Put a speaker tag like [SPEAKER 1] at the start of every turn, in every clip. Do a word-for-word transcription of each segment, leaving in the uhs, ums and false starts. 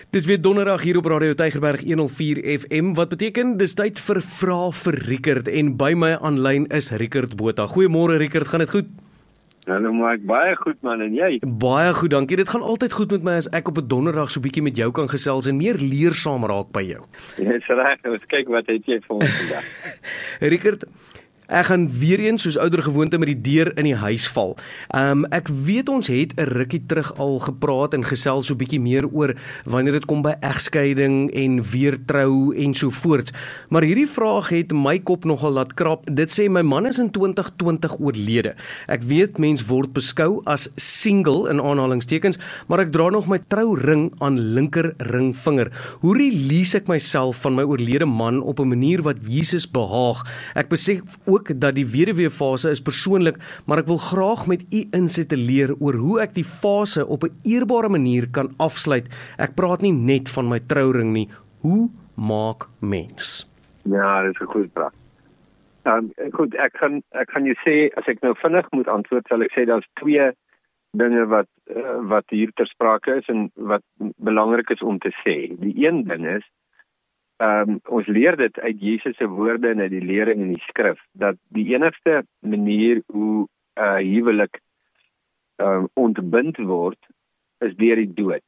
[SPEAKER 1] Dis weer donderdag hier op Radio Tygerberg honderd vier F M, wat beteken dis tyd vir Vra vir Riekert, en by my aanlyn is Riekert Botha. Goeiemôre Riekert, gaan dit goed?
[SPEAKER 2] Hallo Mike, baie goed man, en jy?
[SPEAKER 1] Baie goed, dankie. Dit gaan altyd goed met my as ek op 'n donderdag so bietjie met jou kan gesels en meer leersaam raak by jou.
[SPEAKER 2] Dis reg, ons kyk wat het jy vir ons vandag.
[SPEAKER 1] Riekert, ek gaan weer eens soos ouer gewoonte met die deur in die huis val. Um, ek weet ons het 'n rukkie terug al gepraat en gesels so bietjie meer oor wanneer dit kom by egskeiding en weer trou en so voort. Maar hierdie vraag het my kop nogal laat krap. Dit sê my man is in twintig twintig oorlede. Ek weet mens word beskou as single in aanhalingstekens, maar ek dra nog my trouring aan linker ringvinger. Hoe release ek myself van my oorlede man op 'n manier wat Jesus behaag? Ek besef ook dat die weduweefase is persoonlik, maar ek wil graag met u insette leer oor hoe ek die fase op 'n eerbare manier kan afsluit. Ek praat nie net van my trouring nie. Hoe maak mens?
[SPEAKER 2] Ja, dit is 'n goeie vraag. Um, goed, ek gaan ek gaan jou sê, as ek nou vinnig moet antwoord, sal ek sê daar's twee dinge wat uh, wat hier ter sprake is en wat belangrik is om te sê. Die een ding is, Um, ons leer dit uit Jesus se woorde en uit die lering in die skrif, dat die enigste manier hoe uh, huwelik uh, ontbind word, is deur die dood.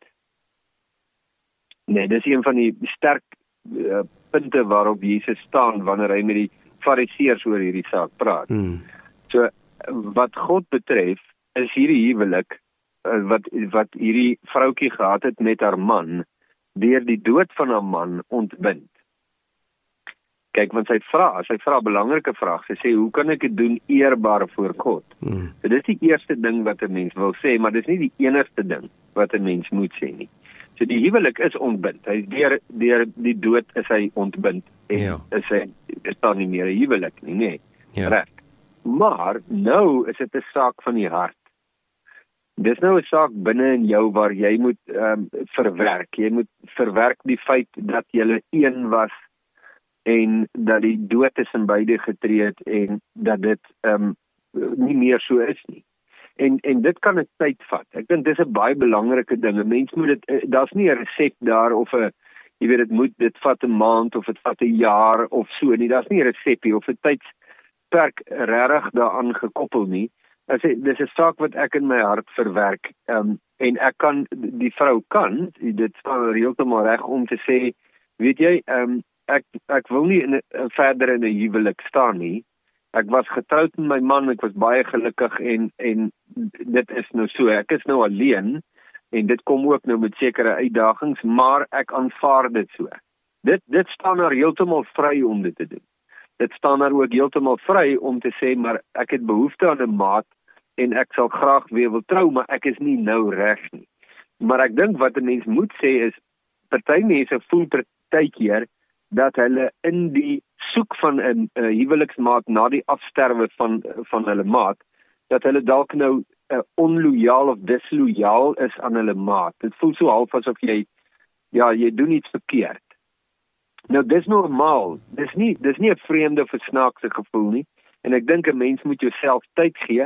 [SPEAKER 2] Nee, dis een van die sterk uh, punte waarop Jesus staan wanneer hy met die fariseërs oor hierdie saak praat. Hmm. So, wat God betref, is hierdie huwelik, uh, wat, wat hierdie vroukie gehad het met haar man, deur die dood van haar man ontbind. Kyk, want sy vra, sy vra 'n belangrike vraag. Sy sê, hoe kan ek dit doen eerbaar voor God? Hmm. So, dit is die eerste ding wat 'n mens wil sê, maar dit is nie die enigste ding wat 'n mens moet sê nie. So die huwelik is ontbind. Hy is deur, deur die dood is hy ontbind. En ja. is hy, is daar nie meer 'n huwelik nie, nee. Ja. Reg. Maar, nou is dit 'n saak van die hart. Dis nou 'n saak binne in jou waar jy moet um, verwerk. Jy moet verwerk die feit dat jy een was en dat die dood tussen beide getree het en dat dit um, nie meer so is nie. En en dit kan 'n tyd vat. Ek dink dis 'n baie belangrike ding. 'n Mens moet dit, daar's nie 'n resep daar of 'n, jy weet, dit moet dit vat 'n maand of dit vat 'n jaar of so nie. Daar's nie 'n resepie of 'n tydsperk regtig daaraan gekoppel nie. As dit dis 'n saak wat ek in my hart verwerk, um, en ek kan, die vrou kan, dit staan heeltemal reg om te sê, weet jy, um, ek ek wil nie in 'n verder in 'n huwelik staan nie. Ek was getroud met my man, ek was baie gelukkig en en dit is nou so, ek is nou alleen en dit kom ook nou met sekere uitdagings, maar ek aanvaar dit so. Dit dit staan daar heeltemal vry om dit te doen. Dit staan daar ook heeltemal vry om te sê, maar ek het behoefte aan 'n maat en ek sal graag weer wil trou, maar ek is nie nou reg nie. Maar ek dink wat 'n mens moet sê is, party mense voel partykeer dat hulle in die soek van 'n uh, huweliksmaat na die afsterwe van van hulle maat, dat hulle dalk nou uh, onloyaal of disloyaal is aan hulle maat. Dit voel so half asof jy, ja, jy doen iets verkeerd. Nou, dis normaal. Dis nie, dis nie 'n vreemde of 'n snaakse gevoel nie. En ek dink 'n mens moet jouself tyd gee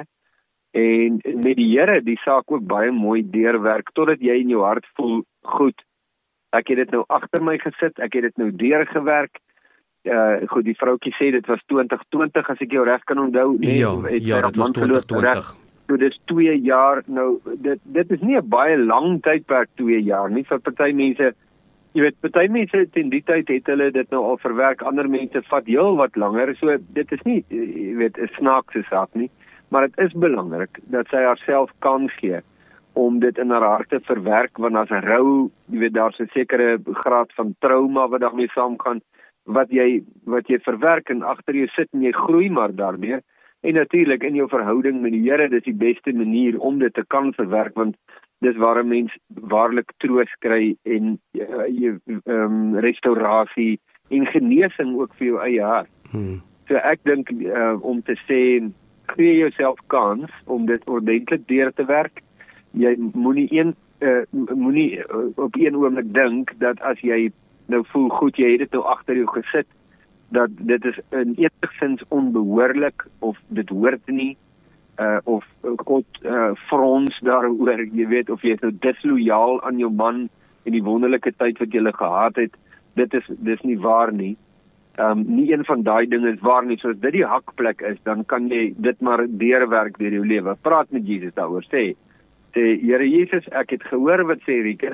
[SPEAKER 2] en met die Here die saak ook baie mooi deurwerk totdat jy in jou hart voel, goed, ek het dit nou agter my gesit, ek het dit nou deurgewerk. Uh, goed, die vroukie sê dit was twintig twintig, as ek jou reg kan onthou. Nee,
[SPEAKER 1] ja, ja, dit was twintig twintig.
[SPEAKER 2] So dit is twee jaar, nou, dit, dit is nie 'n baie lang tydperk, twee jaar nie, vir party mense. Jy weet, party mense in die tyd het hulle dit nou al verwerk, ander mense vat heel wat langer, so dit is nie, jy weet, 'n snaakse saak nie, maar dit is belangrik dat sy haarself kan gee om dit in haar hart te verwerk, want as 'n rou, jy weet, daar's 'n sekere graad van trauma wat daarmee saamgaan, wat jy wat jy verwerk en agter jou sit en jy groei maar daardeur. En natuurlik in jou verhouding met die Here, dis die beste manier om dit te kan verwerk, want dis waar 'n mens waarlik troos kry en uh, jy um, restaurasie en genesing ook vir jou eie hart. Hmm. So ek dink uh, om te sê, gee jouself kans om dit ordentlik deur te werk. Jy moenie een uh, moenie uh, op een oomblik dink dat as jy nou voel goed, jy het dit nou agter jou gesit, dat dit is in enigsins onbehoorlik of dit hoort nie. Uh, of God uh, frons daaroor, jy weet, of jy is nou disloyaal aan jou man en die wonderlike tyd wat julle gehad het, dit is dis nie waar nie. Um, nie een van daai dinge is waar nie. So as dit die hakplek is, dan kan jy dit maar deurwerk deur jou lewe. Praat met Jesus daaroor, sê, sê, Here Jesus, ek het gehoor wat sê Rieker,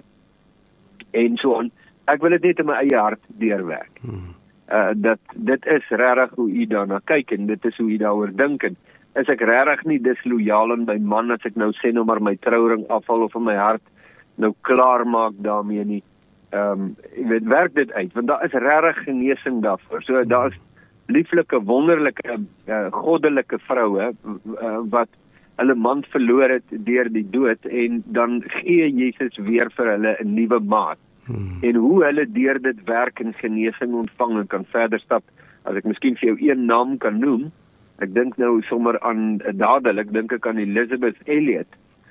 [SPEAKER 2] en so aan, ek wil dit net in my eie hart deurwerk. Hmm. Uh, dat, dit is regtig hoe u daarna kyk, en dit is hoe u daaroor dink, en is ek regtig nie dislojaal aan my man, as ek nou sê nou maar my trouring afval, of in my hart nou klaar maak daarmee nie. Um, jy weet, werk dit uit, want daar is regtig genesing daarvoor. So daar is lieflike, wonderlike, uh, goddelike vroue uh, wat hulle man verloor het deur die dood, en dan gee Jesus weer vir hulle 'n nuwe maat. Hmm. En hoe hulle deur dit werk en genesing ontvang en kan verder stap. As ek miskien vir jou een naam kan noem, ek dink nou sommer aan dadelik, dink ek aan Elizabeth Elliot.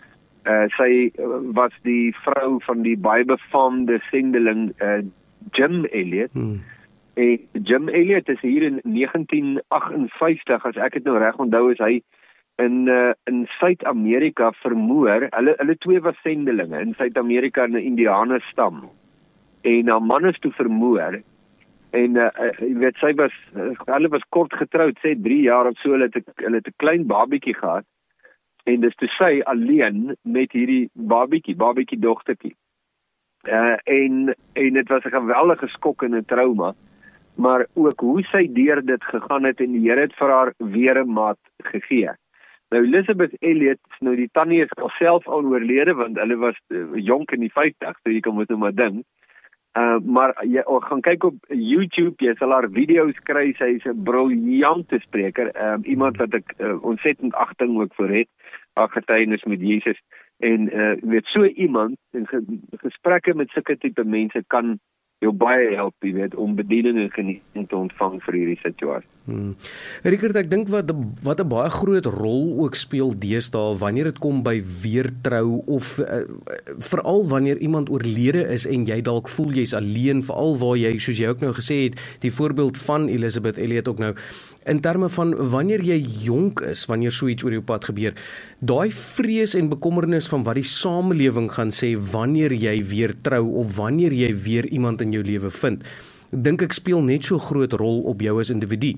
[SPEAKER 2] Uh, sy was die vrou van die baie befaamde sendeling uh, Jim Elliot. Hmm. En Jim Elliot is hier in negentien agt vyftig, as ek het nou reg onthou, is hy in uh, in Suid-Amerika vermoor. Hulle hulle twee was sendelinge in Suid-Amerika in 'n Indiane stam. En haar man is toe vermoor. En uh, jy weet, sy was uh, hulle was kort getroud, sê drie jaar of so, hulle het 'n hulle het 'n klein babietjie gehad. En dis toe sy alleen met hierdie babietjie, babietjie dogtertjie. Uh, en en dit was 'n geweldige skok en 'n trauma, maar ook hoe sy deur dit gegaan het, en die Here het vir haar weer 'n maat gegee. Nou Elizabeth Elliot, nou die tannie is self al oorlede, want hulle was uh, jonk in die vyftig, so jy kan moet nou maar dink. Uh, maar jy oh, gaan kyk op YouTube, jy sal haar video's kry, sy is 'n briljante spreker, um, iemand wat ek uh, ontsettend agting ook vir het, haar getuienis met Jesus, en uh, weet, so iemand, en ge, gesprekke met sulke tipe mense kan jou baie help, jy weet, om bediening en genesing te ontvang vir hierdie situasie.
[SPEAKER 1] Hmm. Rieker, ek dink wat wat 'n baie groot rol ook speel deesdae wanneer dit kom by weertrou, of uh, veral wanneer iemand oorlede is en jy dalk voel jy's alleen, veral waar jy, soos jy ook nou gesê het, die voorbeeld van Elizabeth Elliot ook nou, in terme van wanneer jy jonk is, wanneer so iets oor jou pad gebeur, daai vrees en bekommernis van wat die samelewing gaan sê wanneer jy weer trou, of wanneer jy weer iemand in jou lewe vind, dink ek speel net so groot rol op jou as individu.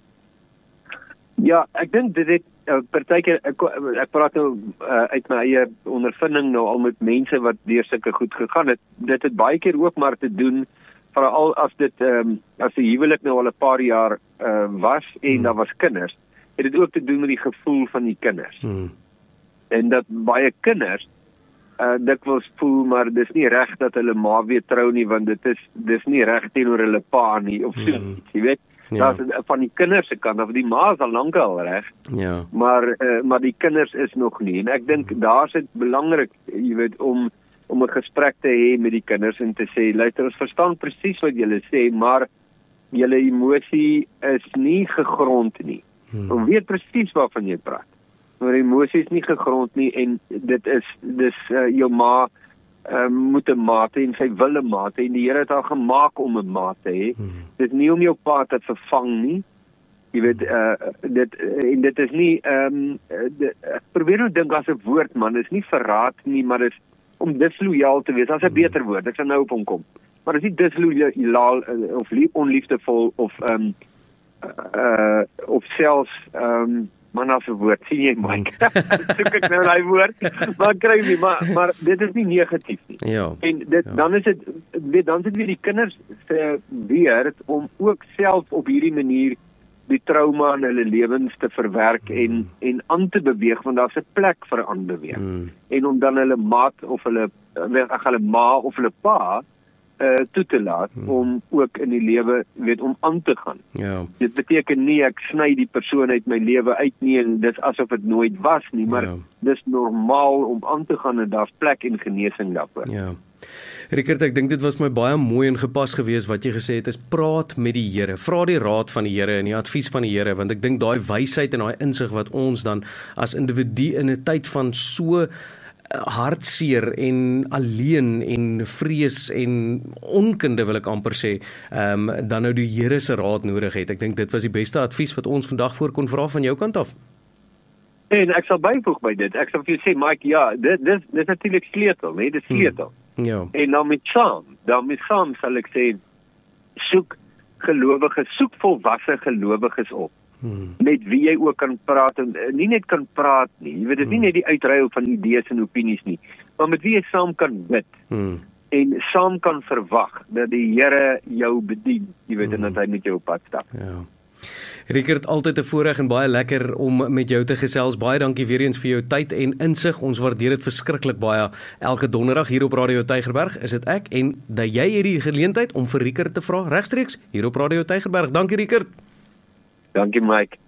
[SPEAKER 2] Ja, ek dink dit het uh, partykeer, ek, ek praat nou uh, uit my eie ondervinding nou al met mense wat deur sulke goed gegaan het, dit het baie keer ook maar te doen, veral as dit, um, as die huwelik nou al 'n paar jaar uh, was, en hmm. daar was kinders, het dit ook te doen met die gevoel van die kinders. Hmm. En dat baie kinders, Uh, dikwels voel, maar dis nie reg dat hulle ma weer trou nie, want dit is dis nie reg teenoor hulle pa nie, of so, mm. jy weet, ja. Daar's van die kinders se kant, of die ma is al lank al reg, ja. maar, uh, maar die kinders is nog nie, en ek dink, mm. daar is dit belangrik, jy weet, om, om 'n gesprek te hê met die kinders, en te sê, luister, ons verstaan presies wat julle sê, maar julle emosie is nie gegrond nie, mm. ons weet presies waarvan jy praat, maar emosie is nie gegrond nie, en dit is, dis uh, jou ma uh, moet 'n maat hê, en sy wil 'n maat hê, en die Here het haar gemaak om 'n maat te hê. Hmm. Dit is nie om jou pa te vervang nie. Jy weet, uh, dit en dit is nie ehm um, ek probeer nou dink as 'n woord, man, is nie verraad nie, maar is om dislojaal te wees. As 'n beter woord, ek sal nou op hom kom. Maar dis nie dislojaal uh, of lief, onliefdevol of ehm um, uh, of selfs ehm um, man as 'n woord, sien jy, Mike? Soek ek nou daai woord, maar kry nie, maar, maar dit is nie negatief nie. Ja. En dit, ja. dan is dit, weet, dan is dit weer die kinders se beurt om ook self op hierdie manier die trauma in hulle lewens te verwerk mm. en, en aan te beweeg, want daar's 'n plek vir aanbeweeg. Mm. En om dan hulle maat of hulle, ag hulle ma of hulle pa, Uh, toe te laat, hmm. om ook in die lewe, weet, om aan te gaan. Ja. Dit beteken nie, ek sny die persoon uit my lewe uit nie, en dis asof het nooit was nie, maar ja. dis normaal om aan te gaan, en daar's plek en genesing daarvoor. Ja.
[SPEAKER 1] Rickert, ek dink dit was my baie mooi en gepas gewees wat jy gesê het, is praat met die Here, vra die raad van die Here en die advies van die Here, want ek dink daai wysheid en daai insig wat ons dan as individu in 'n tyd van so hartseer en alleen en vrees en onkunde, wil ek amper sê, um, dan nou die Here se raad nodig het. Ek dink dit was die beste advies wat ons vandag voor kon vra van jou kant af.
[SPEAKER 2] En ek sal byvoeg by dit. Ek sal vir jou sê, Mike, ja, dit dis dis natuurlik sleutel, hè, dis sleutel. Hmm.
[SPEAKER 1] Ja.
[SPEAKER 2] En daarmee saam, daarmee saam sal ek sê, soek gelowiges, soek volwasse gelowiges op. Hmm. Met wie jy ook kan praat, en nie net kan praat nie, jy weet, dit is nie net die uitruil van idees en opinies nie, maar met wie jy saam kan bid, hmm. en saam kan verwag, dat die Here jou bedien, jy weet, hmm. en dat hy met jou op pad stap.
[SPEAKER 1] Ja. Richard, altyd 'n voorreg en baie lekker om met jou te gesels. Baie dankie weer eens vir jou tyd en insig. Ons waardeer dit verskriklik baie. Elke donderdag hier op Radio Tygerberg is dit ek en dat jy hierdie geleentheid om vir Richard te vra regstreeks hier op Radio Tygerberg. Dankie Richard.
[SPEAKER 2] Dankie Mike.